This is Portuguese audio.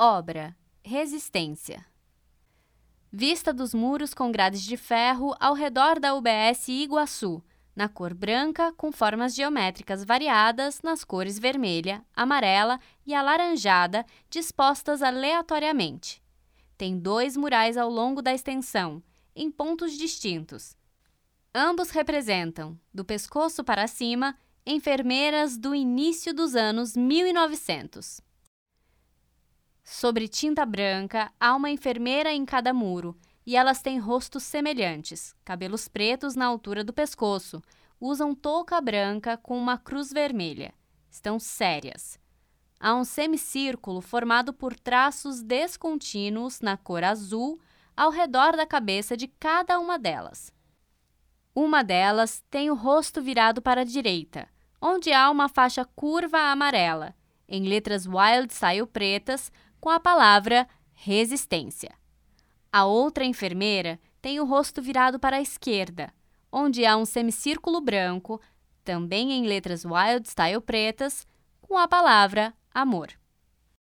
Obra: Resistência. Vista dos muros com grades de ferro ao redor da UBS Iguaçu, na cor branca com formas geométricas variadas nas cores vermelha, amarela e alaranjada dispostas aleatoriamente. Tem 2 murais ao longo da extensão, em pontos distintos. Ambos representam, do pescoço para cima, enfermeiras do início dos anos 1900. Sobre tinta branca, há uma enfermeira em cada muro, e elas têm rostos semelhantes, cabelos pretos na altura do pescoço, usam touca branca com uma cruz vermelha. Estão sérias. Há um semicírculo formado por traços descontínuos na cor azul ao redor da cabeça de cada uma delas. Uma delas tem o rosto virado para a direita, onde há uma faixa curva amarela, em letras Wild Style pretas, com a palavra resistência. A outra enfermeira tem o rosto virado para a esquerda, onde há um semicírculo branco, também em letras Wild Style pretas, com a palavra amor.